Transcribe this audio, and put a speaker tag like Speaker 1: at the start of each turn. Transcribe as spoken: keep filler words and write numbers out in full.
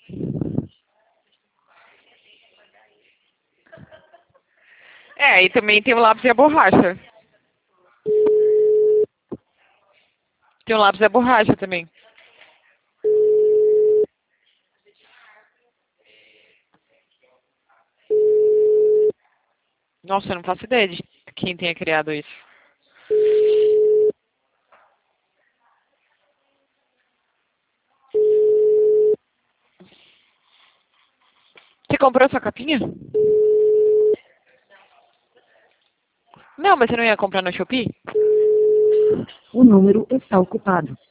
Speaker 1: É, e também tem o lápis e a borracha. Tem o lápis e a borracha também. Nossa, eu não faço ideia de quem tenha criado isso. Você comprou sua capinha? Não, mas você não ia comprar no Shopee?
Speaker 2: O número está ocupado.